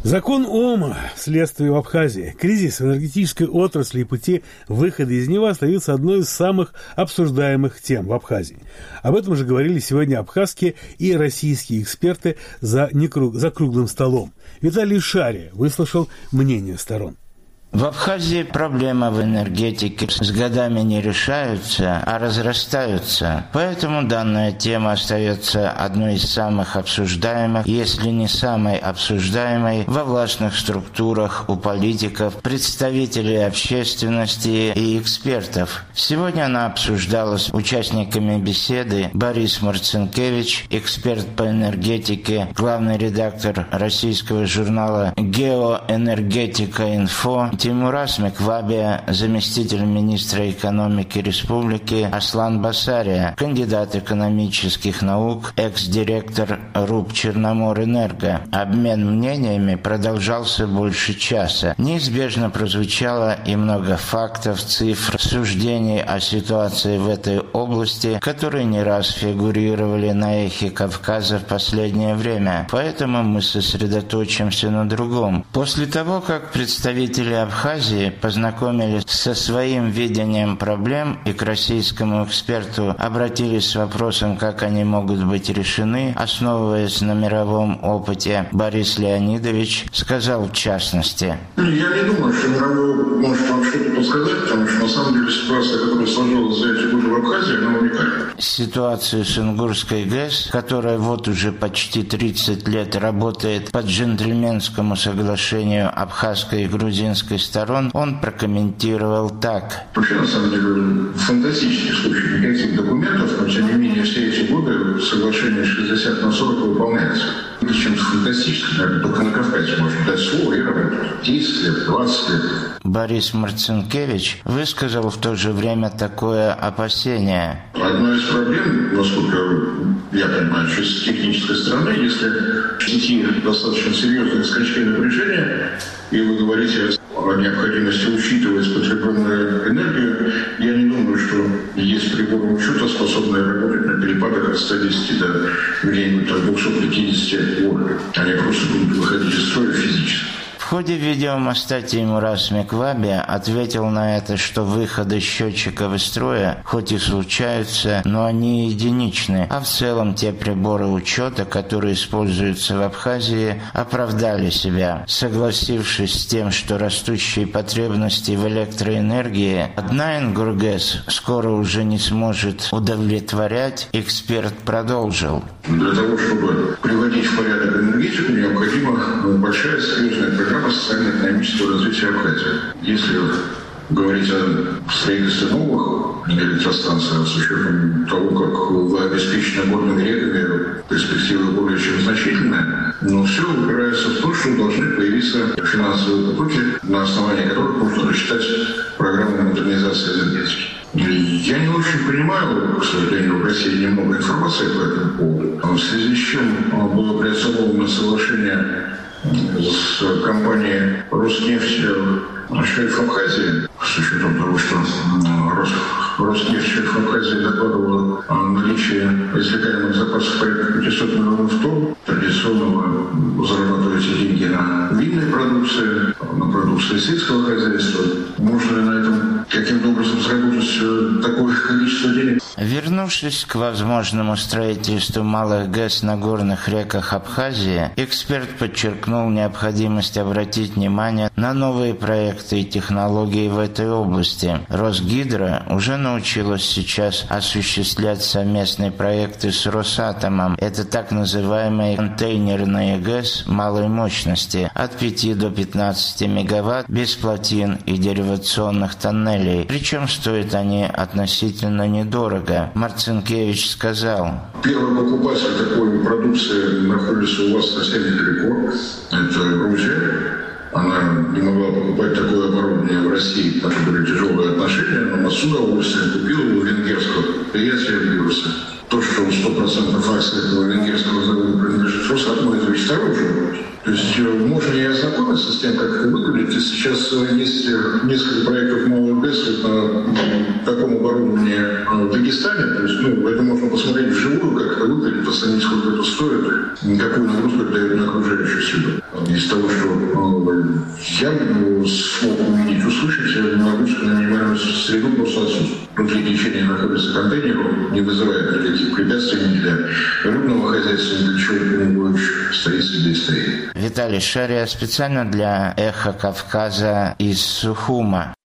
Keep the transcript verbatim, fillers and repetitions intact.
Закон Ома, следствие в Абхазии. Кризис в энергетической отрасли и пути выхода из него остается одной из самых обсуждаемых тем в Абхазии. Об этом же говорили сегодня абхазские и российские эксперты за, некруг... за круглым столом. Виталий Шария выслушал мнение сторон. В Абхазии проблемы в энергетике с годами не решаются, а разрастаются. Поэтому данная тема остается одной из самых обсуждаемых, если не самой обсуждаемой, во властных структурах у политиков, представителей общественности и экспертов. Сегодня она обсуждалась участниками беседы Борис Марцинкевич, эксперт по энергетике, главный редактор российского журнала «Геоэнергетика.Инфо», Теймураз Меквабия, заместитель министра экономики республики, Аслан Басария, кандидат экономических наук, экс-директор РУП «Черноморэнерго». Обмен мнениями продолжался больше часа. Неизбежно прозвучало и много фактов, цифр, суждений о ситуации в этой области, которые не раз фигурировали на эхе Кавказа в последнее время. Поэтому мы сосредоточимся на другом. После того, как представители Абхазии познакомились со своим видением проблем и к российскому эксперту обратились с вопросом, как они могут быть решены, основываясь на мировом опыте, Борис Леонидович сказал в частности. Я не думаю, что мировой опыт может вам что-то подсказать, потому что на самом деле ситуация, которая сложилась за эти годы в Абхазии, она уникальна. Ситуацию с Ингурской ГЭС, которая вот уже почти тридцать лет работает по джентльменскому соглашению абхазской и грузинской сторон, он прокомментировал так. Вообще, на самом деле, фантастический случай. Никаких документов, но тем не менее все эти годы соглашение шестьдесят на сорок выполняется. Это чем-то фантастическим, наверное, только на Кавказе можно дать слово и работать. десять лет, двадцать лет. Борис Марцинкевич высказал в то же время такое опасение. Одна из проблем, насколько я понимаю, что с технической стороны, если в сети достаточно серьезные скачки напряжения, и вы говорите о необходимости учитывать потребленную энергию, я не думаю, что есть приборы учета, способные работать на перепадах от ста десяти до где-нибудь от двухсот пятидесяти вольт. Они просто будут выходить из строя физически. В ходе видеомоста Теймураз Меквабия ответил на это, что выходы счетчиков из строя хоть и случаются, но они единичны, а в целом те приборы учета, которые используются в Абхазии, оправдали себя. Согласившись с тем, что растущие потребности в электроэнергии одна Ингургэс скоро уже не сможет удовлетворять, эксперт продолжил. Для того, чтобы приводить в порядок энергетику, необходима большая серьезная программа социально-экономического развития Абхазии. Если говорить о строительстве новых электростанций, с учетом того, как вы обеспечены горными реками, перспективы более чем значительные, но все упирается в то, что должны появиться финансовые потоки, на основании которых можно рассчитать программу модернизации энергетики. Я не очень понимаю, к сожалению, в России немного информации по этому поводу, в связи с чем было приостановлено соглашение с компанией «Роснефть» «Шельф Абхазии», с учетом того, что «Роснефть» «Шельф Абхазии» докладывала о наличии извлекаемых запасов порядка пятисот миллионов тонн. Традиционно вы зарабатываете деньги на винной продукции, на продукции сельского хозяйства. Можно ли на этом каким-то образом заработать такое количество денег? Вернувшись к возможному строительству малых ГЭС на горных реках Абхазии, эксперт подчеркнул необходимость обратить внимание на новые проекты и технологии в этой области. Росгидро уже научилась сейчас осуществлять совместные проекты с Росатомом. Это так называемые контейнерные ГЭС малой мощности от пяти до пятнадцати мегаватт без плотин и деривационных тоннелей. Причем стоят они относительно недорого. Марцинкевич сказал. Первый покупатель такой продукции находится у вас совсем недалеко. Это Грузия. Она не могла покупать такое оборудование в России, потому что были тяжелые отношения, но с удовольствием купила у венгерского предприятия «Бирса». То, что сто процентов акций этого венгерского завода принадлежит Росатому, это ведь второй же. То есть можно и ознакомиться с тем, как это выглядит. И сейчас есть несколько проектов малого ГЭС на таком оборудовании в Дагестане. То есть, ну, это можно посмотреть вживую, как это выглядит, оценить, сколько это стоит, какую нагрузку это дает на окружающую среду. Из того, что я смог увидеть, услышать, нагрузка на минимальную среду просто отсутствует. Внутри течения находится контейнер, он не вызывает никаких препятствий ни для рыбного хозяйства, ни для чего-нибудь, стоит себе и стоит. Виталий Шария специально для «Эхо Кавказа» из Сухума.